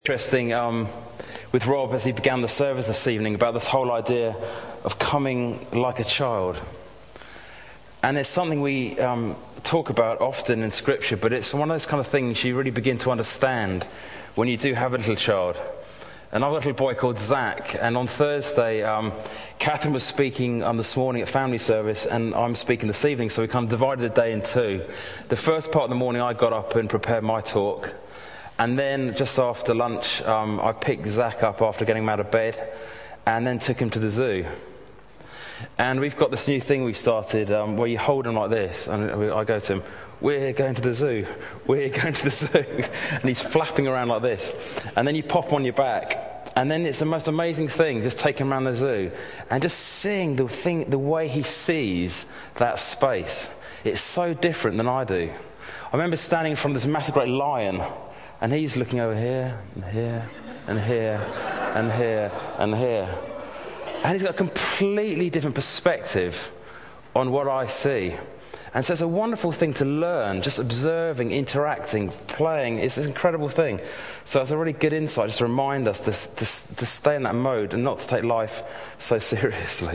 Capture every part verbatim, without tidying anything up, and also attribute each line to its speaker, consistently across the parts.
Speaker 1: Interesting um, with Rob as he began the service this evening about this whole idea of coming like a child. And it's something we um, talk about often in Scripture, but it's one of those kind of things you really begin to understand when you do have a little child. And I've got a little boy called Zach, and on Thursday, um, Catherine was speaking um, this morning at family service, and I'm speaking this evening, so we kind of divided the day in two. The first part of the morning, I got up and prepared my talk. And then just after lunch, um, I picked Zach up after getting him out of bed and then took him to the zoo. And we've got this new thing we've started um, where you hold him like this. And I go to him, "We're going to the zoo. We're going to the zoo." And he's flapping around like this. And then you pop him on your back. And then it's the most amazing thing, just taking him around the zoo and just seeing the thing, the way he sees that space. It's so different than I do. I remember standing in front of this massive great lion, and he's looking over here, and here, and here, and here, and here. And he's got a completely different perspective on what I see. And so it's a wonderful thing to learn, just observing, interacting, playing. It's an incredible thing. So it's a really good insight, just to remind us to, to, to stay in that mode and not to take life so seriously.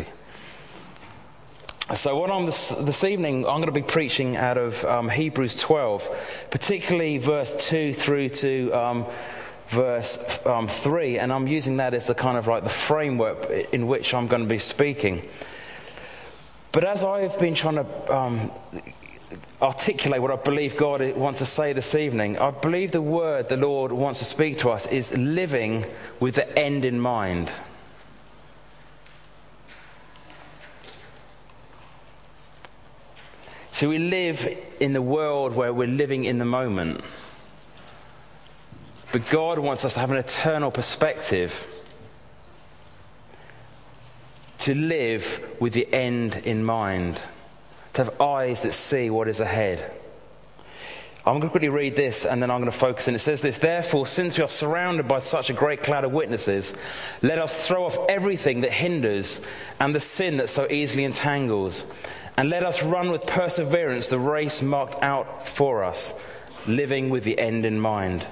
Speaker 1: So what I'm this, this evening, I'm going to be preaching out of um, Hebrews twelve, particularly verse two through to um, verse um, three, and I'm using that as the kind of like the framework in which I'm going to be speaking. But as I've been trying to um, articulate what I believe God wants to say this evening, I believe the word the Lord wants to speak to us is living with the end in mind. So we live in the world where we're living in the moment. But God wants us to have an eternal perspective, to live with the end in mind, to have eyes that see what is ahead. I'm going to quickly read this and then I'm going to focus in. It says this: "Therefore, since we are surrounded by such a great cloud of witnesses, let us throw off everything that hinders and the sin that so easily entangles. And let us run with perseverance the race marked out for us, living with the end in mind.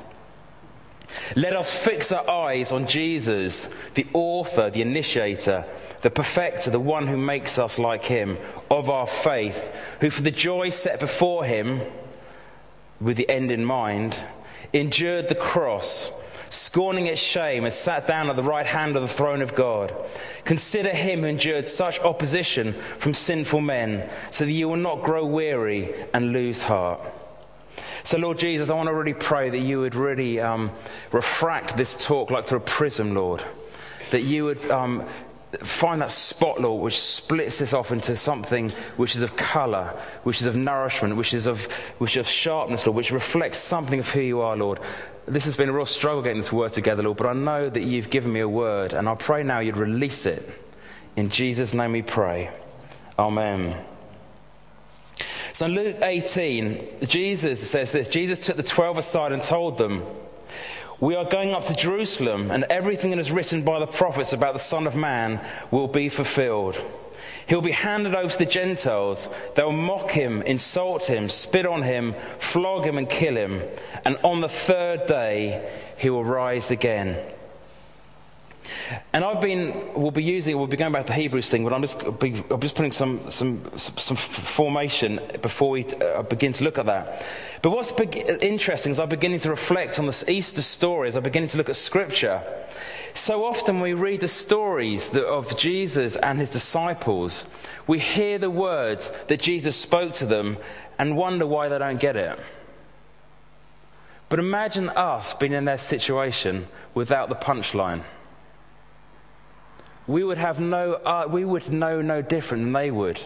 Speaker 1: Let us fix our eyes on Jesus, the author, the initiator, the perfecter, the one who makes us like him, of our faith, who for the joy set before him, with the end in mind, endured the cross, scorning its shame, and sat down at the right hand of the throne of God. Consider him who endured such opposition from sinful men, so that you will not grow weary and lose heart." So Lord Jesus, I want to really pray that you would really um, refract this talk like through a prism, Lord. That you would um, find that spot, Lord, which splits this off into something which is of colour, which is of nourishment, which is of, which is of sharpness, Lord, which reflects something of who you are, Lord. This has been a real struggle getting this word together, Lord, but I know that you've given me a word, and I pray now you'd release it. In Jesus' name we pray. Amen. So in Luke eighteen, Jesus says this: "Jesus took the twelve aside and told them, 'We are going up to Jerusalem, and everything that is written by the prophets about the Son of Man will be fulfilled. He will be handed over to the Gentiles. They will mock him, insult him, spit on him, flog him and kill him. And on the third day, he will rise again.'" And I've been, we'll be using, we'll be going back to the Hebrews thing, but I'm just, I'm just putting some, some, some formation before we uh, begin to look at that. But what's interesting is I'm beginning to reflect on this Easter story, as I'm beginning to look at Scripture. So often we read the stories of Jesus and his disciples, we hear the words that Jesus spoke to them and wonder why they don't get it. But imagine us being in their situation without the punchline. We would have no, uh, we would know no different than they would.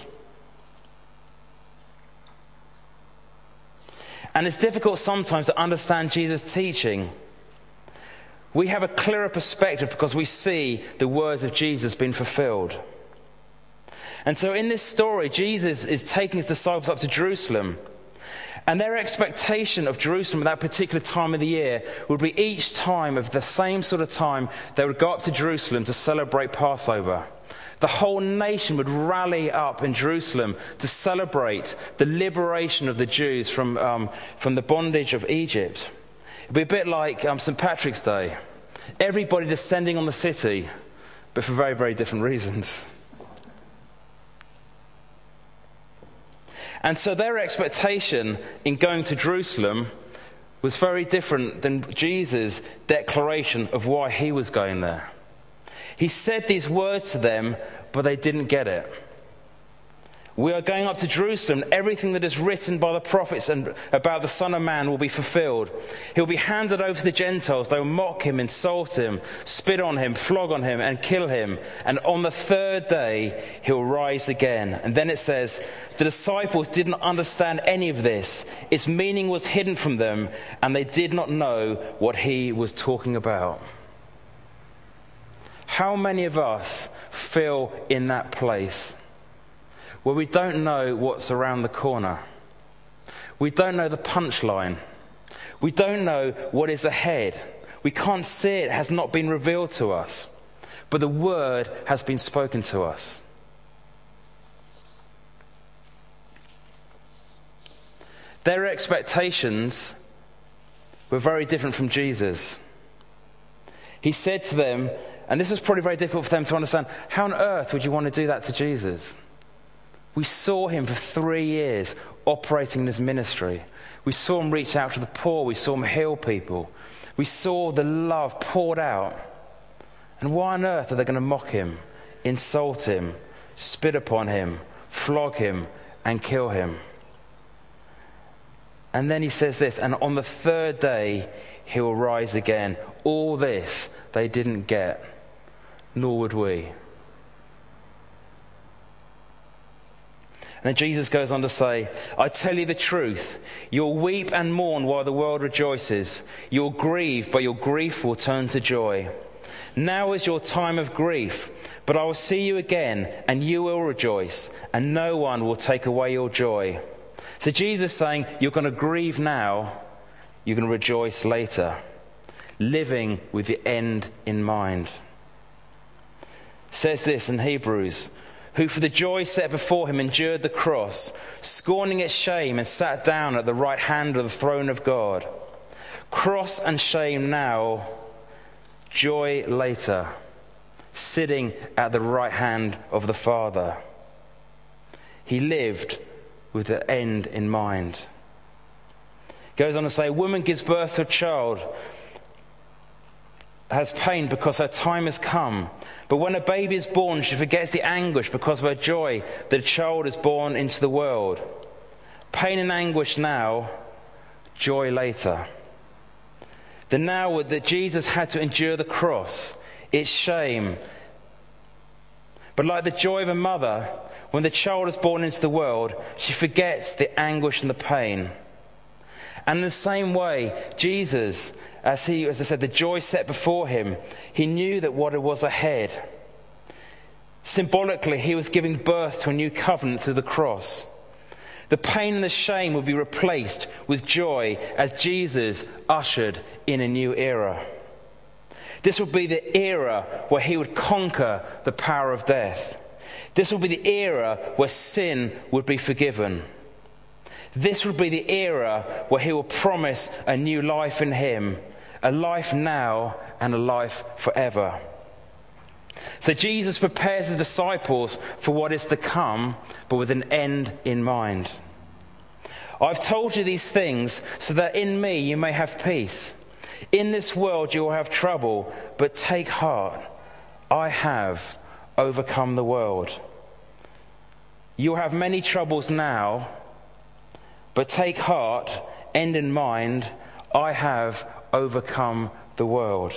Speaker 1: And it's difficult sometimes to understand Jesus' teaching. We have a clearer perspective because we see the words of Jesus being fulfilled. And so in this story, Jesus is taking his disciples up to Jerusalem. And their expectation of Jerusalem at that particular time of the year would be each time of the same sort of time they would go up to Jerusalem to celebrate Passover. The whole nation would rally up in Jerusalem to celebrate the liberation of the Jews from, um, from the bondage of Egypt. It'd be a bit like um, Saint Patrick's Day. Everybody descending on the city, but for very, very different reasons. And so their expectation in going to Jerusalem was very different than Jesus' declaration of why he was going there. He said these words to them, but they didn't get it. We are going up to Jerusalem. Everything that is written by the prophets and about the Son of Man will be fulfilled. He'll be handed over to the Gentiles. They will mock him, insult him, spit on him, flog on him, and kill him. And on the third day, he'll rise again. And then it says, the disciples didn't understand any of this. Its meaning was hidden from them, and they did not know what he was talking about. How many of us feel in that place where we don't know what's around the corner? We don't know the punchline. We don't know what is ahead. We can't see it. It has not been revealed to us. But the word has been spoken to us. Their expectations were very different from Jesus. He said to them, and this was probably very difficult for them to understand, how on earth would you want to do that to Jesus? We saw him for three years operating in his ministry. We saw him reach out to the poor. We saw him heal people. We saw the love poured out. And why on earth are they going to mock him, insult him, spit upon him, flog him, and kill him? And then he says this, and on the third day he will rise again. All this they didn't get, nor would we. And then Jesus goes on to say, I tell you the truth, you'll weep and mourn while the world rejoices. You'll grieve, but your grief will turn to joy. Now is your time of grief, but I will see you again, and you will rejoice, and no one will take away your joy. So Jesus is saying, you're going to grieve now, you're going to rejoice later, living with the end in mind. It says this in Hebrews, who for the joy set before him endured the cross, scorning its shame, and sat down at the right hand of the throne of God. Cross and shame now, joy later, sitting at the right hand of the Father. He lived with the end in mind. Goes on to say, a woman gives birth to a child, has pain because her time has come. But when a baby is born, she forgets the anguish because of her joy that a child is born into the world. Pain and anguish now, joy later. The now that Jesus had to endure the cross, its shame. But like the joy of a mother, when the child is born into the world, she forgets the anguish and the pain. And in the same way, Jesus, as he, as I said, the joy set before him, he knew that what was ahead. Symbolically, he was giving birth to a new covenant through the cross. The pain and the shame would be replaced with joy as Jesus ushered in a new era. This would be the era where he would conquer the power of death. This would be the era where sin would be forgiven. This would be the era where he will promise a new life in him, a life now and a life forever. So Jesus prepares the disciples for what is to come, but with an end in mind. I've told you these things so that in me you may have peace. In this world you will have trouble, but take heart. I have overcome the world. You will have many troubles now, but take heart, end in mind, I have overcome the world.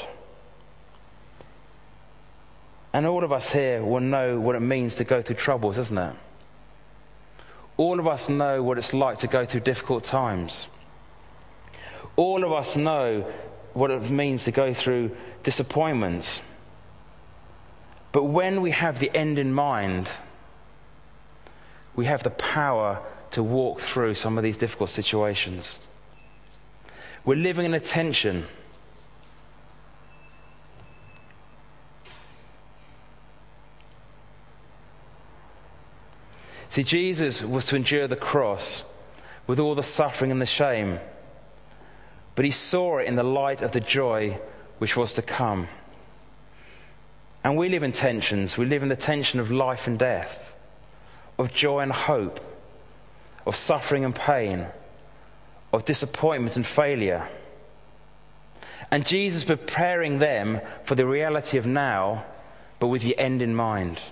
Speaker 1: And all of us here will know what it means to go through troubles, isn't it? All of us know what it's like to go through difficult times. All of us know what it means to go through disappointments. But when we have the end in mind, we have the power to walk through some of these difficult situations. We're living in a tension. See, Jesus was to endure the cross with all the suffering and the shame. but he saw it in the light of the joy which was to come. And we live in tensions. We live in the tension of life and death, of joy and hope, of suffering and pain, of disappointment and failure. And Jesus preparing them for the reality of now, but with the end in mind.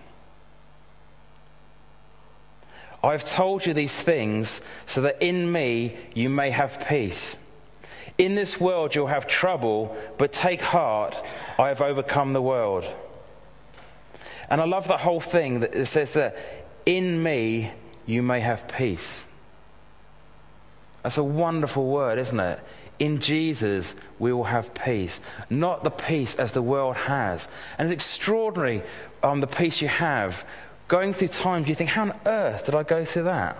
Speaker 1: I have told you these things so that in me you may have peace. In this world you'll have trouble, but take heart, I have overcome the world. And I love that whole thing that it says that in me you may have peace. That's a wonderful word, isn't it? In Jesus we will have peace, not the peace as the world has. And it's extraordinary, um, the peace you have. Going through times you think, how on earth did I go through that?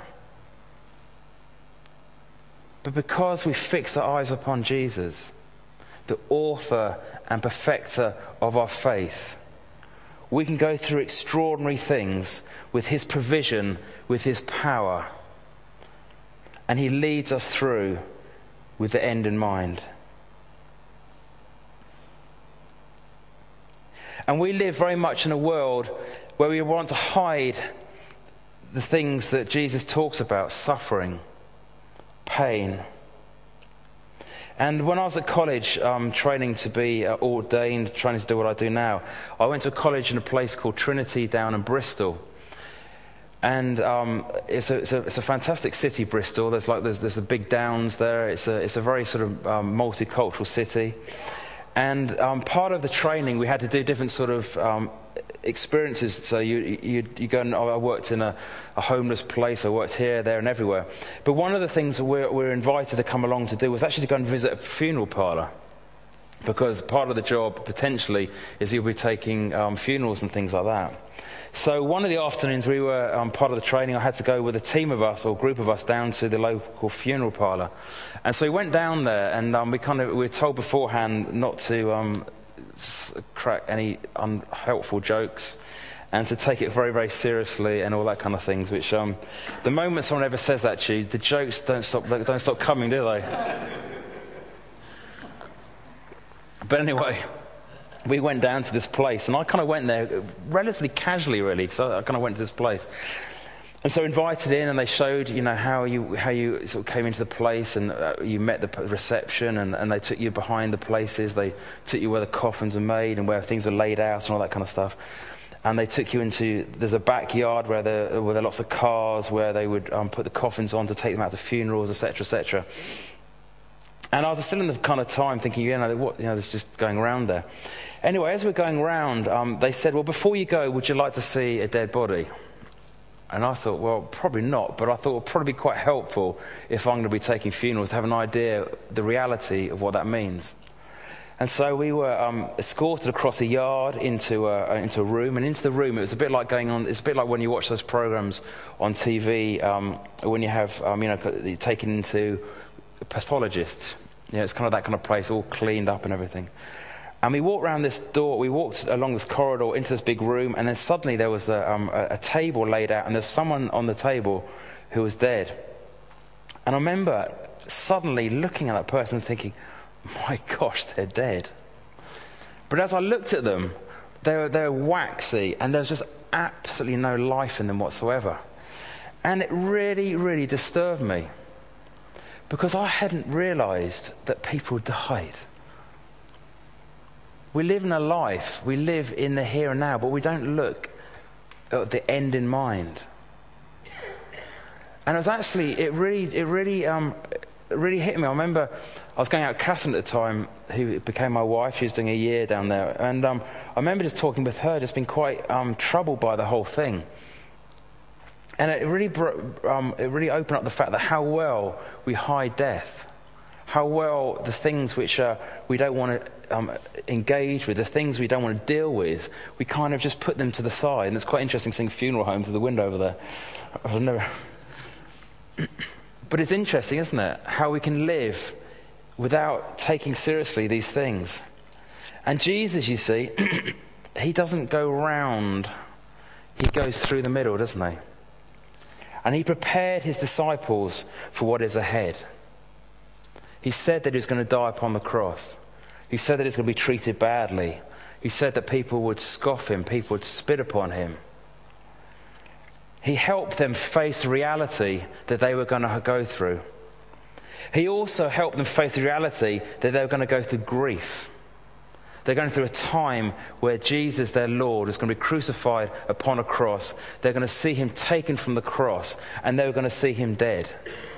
Speaker 1: But because we fix our eyes upon Jesus, the author and perfecter of our faith, we can go through extraordinary things with his provision, with his power. And he leads us through with the end in mind. And we live very much in a world where we want to hide the things that Jesus talks about: suffering, pain. And when I was at college, um, training to be uh, ordained, training to do what I do now, I went to college in a place called Trinity down in Bristol. And um, it's, a, it's, a, it's a fantastic city, Bristol. There's like there's there's the big downs there. It's a it's a very sort of um, multicultural city. And um, part of the training, we had to do different sort of um, experiences. So you you you go and I worked in a, a homeless place. I worked here, there, and everywhere. But one of the things that we're, we're invited to come along to do was actually to go and visit a funeral parlour, because part of the job potentially is you'll be taking um, funerals and things like that. So one of the afternoons we were um, part of the training, I had to go with a team of us or group of us down to the local funeral parlour. And so we went down there, and um, we kind of we were told beforehand not to um, s- crack any unhelpful jokes and to take it very, very seriously and all that kind of things. Which um, the moment someone ever says that to you, the jokes don't stop don't stop coming, do they? But anyway, we went down to this place, and I kind of went there relatively casually, really, so I kind of went to this place. And so invited in, and they showed, you know, how you how you sort of came into the place, and uh, you met the reception, and, and they took you behind the places. They took you where the coffins are made and where things are laid out and all that kind of stuff. And they took you into, there's a backyard where there, where there are lots of cars, where they would um, put the coffins on to take them out to funerals, et cetera, et cetera. And I was still in the kind of time thinking, you know, what, you know, there's just going around there. Anyway, as we're going around, um, they said, well, before you go, would you like to see a dead body? And I thought, well, probably not, but I thought it would probably be quite helpful if I'm going to be taking funerals to have an idea, the reality of what that means. And so we were um, escorted across a yard into a, into a room, and into the room, it was a bit like going on, it's a bit like when you watch those programs on T V, um, when you have, um, you know, you're taken into pathologists. You know, it's kind of that kind of place, all cleaned up and everything. And we walked around this door, we walked along this corridor into this big room, and then suddenly there was a, um, a, a table laid out, and there's someone on the table who was dead. And I remember suddenly looking at that person and thinking, my gosh, they're dead. But as I looked at them, they were, they were waxy, and there was just absolutely no life in them whatsoever. And it really, really disturbed me, because I hadn't realised that people died. We live in a life, we live in the here and now, but we don't look at the end in mind. And it was actually, it really, it really, um, it really hit me. I remember I was going out with Catherine at the time, who became my wife. She was doing a year down there, and um, I remember just talking with her, just being quite um, troubled by the whole thing. And it really, bro- um, it really opened up the fact that how well we hide death. How well the things which uh, we don't want to um, engage with, the things we don't want to deal with, we kind of just put them to the side. And it's quite interesting seeing a funeral home through the window over there. I've never... But it's interesting, isn't it? How we can live without taking seriously these things. And Jesus, you see, he doesn't go round. He goes through the middle, doesn't he? And he prepared his disciples for what is ahead. He said that he was going to die upon the cross. He said that he was going to be treated badly. He said that people would scoff him, people would spit upon him. He helped them face the reality that they were going to go through. He also helped them face the reality that they were going to go through grief. They're going through a time where Jesus, their Lord, is going to be crucified upon a cross. They're going to see him taken from the cross, and they're going to see him dead.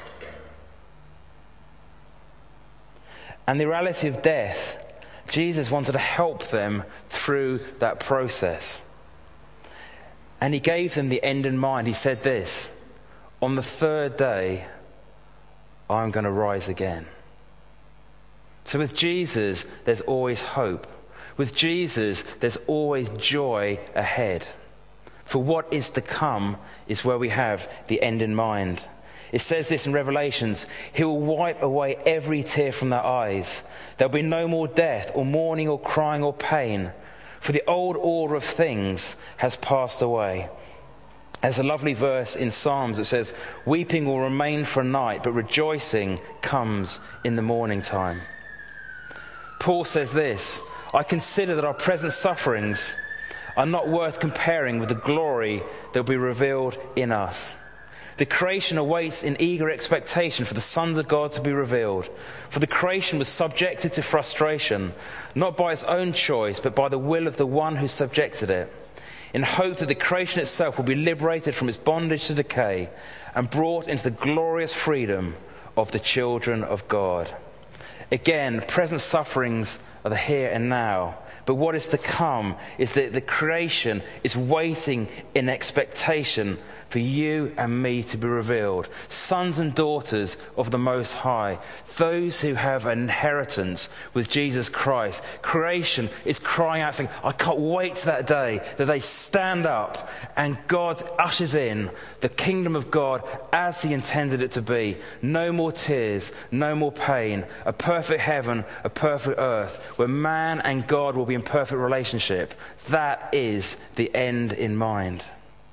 Speaker 1: And the reality of death, Jesus wanted to help them through that process. And he gave them the end in mind. He said this, on the third day, I'm going to rise again. So with Jesus, there's always hope. With Jesus, there's always joy ahead. For what is to come is where we have the end in mind. It says this in Revelations, he will wipe away every tear from their eyes. There'll be no more death or mourning or crying or pain, for the old order of things has passed away. There's a lovely verse in Psalms that says, weeping will remain for a night, but rejoicing comes in the morning time. Paul says this, I consider that our present sufferings are not worth comparing with the glory that will be revealed in us. The creation awaits in eager expectation for the sons of God to be revealed. For the creation was subjected to frustration, not by its own choice, but by the will of the one who subjected it, in hope that the creation itself will be liberated from its bondage to decay and brought into the glorious freedom of the children of God. Again, present sufferings are the here and now. But what is to come is that the creation is waiting in expectation for you and me to be revealed. Sons and daughters of the Most High, those who have an inheritance with Jesus Christ. Creation is crying out saying, I can't wait to that day that they stand up and God ushers in the kingdom of God as he intended it to be. No more tears, no more pain, a perfect heaven, a perfect earth, where man and God will be in perfect relationship. That is the end in mind.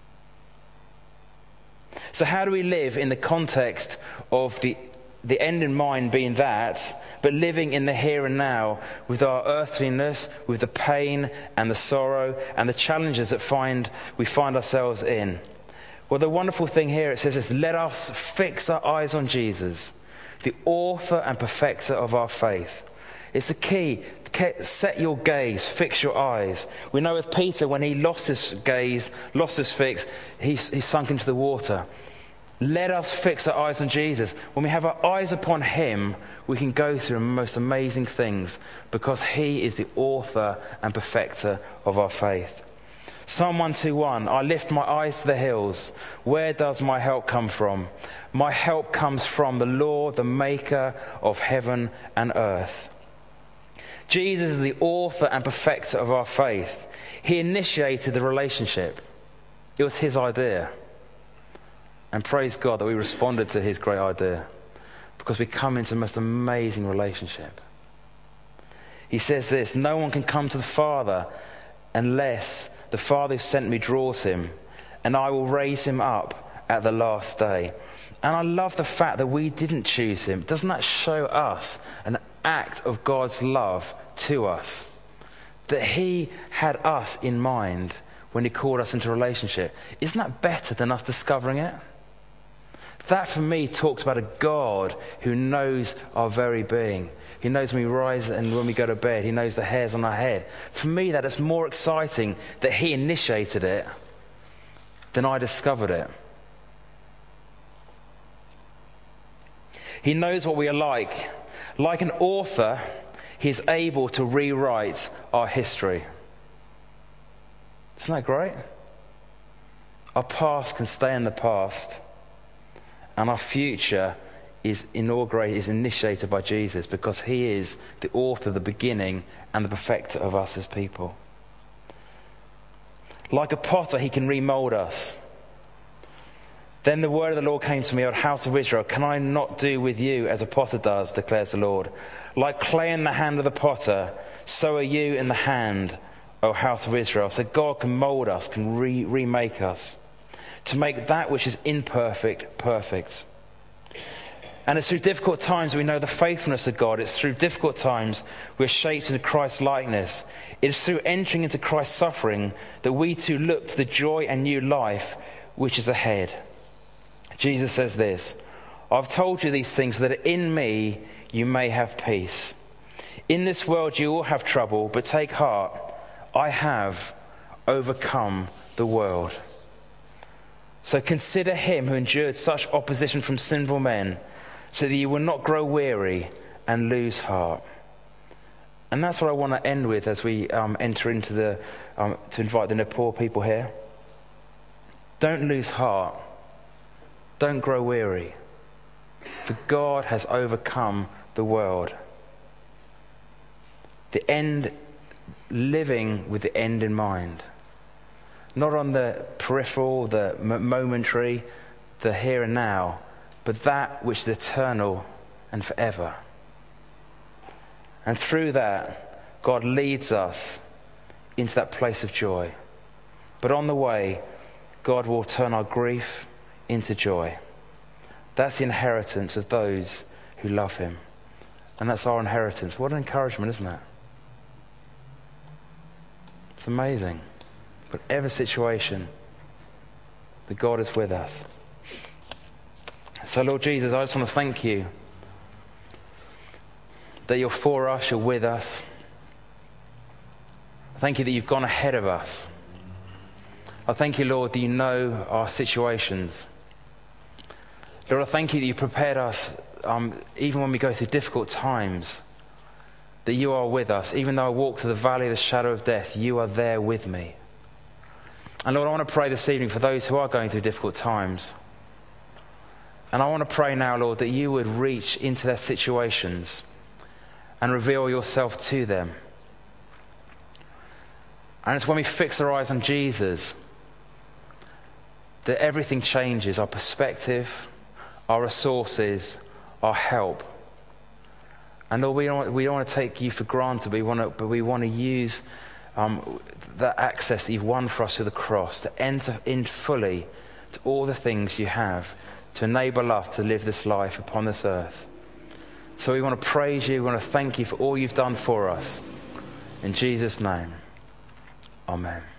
Speaker 1: So how do we live in the context of the, the end in mind being that, but living in the here and now with our earthliness, with the pain and the sorrow and the challenges that find we find ourselves in? Well, the wonderful thing here, it says this, let us fix our eyes on Jesus, the author and perfecter of our faith. It's the key. Set your gaze, fix your eyes. We know with Peter, when he lost his gaze, lost his fix, he, he sunk into the water. Let us fix our eyes on Jesus. When we have our eyes upon him, we can go through the most amazing things because he is the author and perfecter of our faith. Psalm one twenty-one, I lift my eyes to the hills. Where does my help come from? My help comes from the Lord, the maker of heaven and earth. Jesus is the author and perfecter of our faith. He initiated the relationship. It was his idea. And praise God that we responded to his great idea, because we come into the most amazing relationship. He says this, no one can come to the Father unless the Father who sent me draws him, and I will raise him up at the last day. And I love the fact that we didn't choose him. Doesn't that show us an act of God's love to us? That he had us in mind when he called us into a relationship. Isn't that better than us discovering it? That for me talks about a God who knows our very being. He knows when we rise and when we go to bed. He knows the hairs on our head. For me, that is more exciting that he initiated it than I discovered it. He knows what we are like. Like an author, he is able to rewrite our history. Isn't that great? Our past can stay in the past, and our future is inaugurated, is initiated by Jesus, because he is the author, the beginning, and the perfecter of us as people. Like a potter, he can remold us. Then the word of the Lord came to me, O house of Israel, can I not do with you as a potter does, declares the Lord? Like clay in the hand of the potter, so are you in the hand, O house of Israel. So God can mold us, can re- remake us, to make that which is imperfect, perfect. And it's through difficult times we know the faithfulness of God. It's through difficult times we're shaped into Christ's likeness. It is through entering into Christ's suffering that we too look to the joy and new life which is ahead. Jesus says this, I've told you these things so that in me you may have peace. In this world you will have trouble, but take heart, I have overcome the world. So consider him who endured such opposition from sinful men, so that you will not grow weary and lose heart. And that's what I want to end with as we um, enter into the, um, to invite the Nepal people here. Don't lose heart. Don't grow weary. For God has overcome the world. The end, living with the end in mind. Not on the peripheral, the momentary, the here and now, but that which is eternal and forever. And through that, God leads us into that place of joy. But on the way, God will turn our grief into joy. That's the inheritance of those who love him. And that's our inheritance. What an encouragement, isn't it? It's amazing. Whatever situation, that God is with us. So Lord Jesus, I just want to thank you that you're for us, you're with us. Thank you that you've gone ahead of us. I thank you, Lord, that you know our situations. Lord, I thank you that you prepared us, um, even when we go through difficult times, that you are with us. Even though I walk through the valley of the shadow of death, you are there with me. And Lord, I want to pray this evening for those who are going through difficult times. And I want to pray now, Lord, that you would reach into their situations and reveal yourself to them. And it's when we fix our eyes on Jesus that everything changes, our perspective, our resources, our help. And Lord, we don't, we don't want to take you for granted, we want to, but we want to use um, that access that you've won for us through the cross to enter in fully to all the things you have to enable us to live this life upon this earth. So we want to praise you, we want to thank you for all you've done for us. In Jesus' name, amen.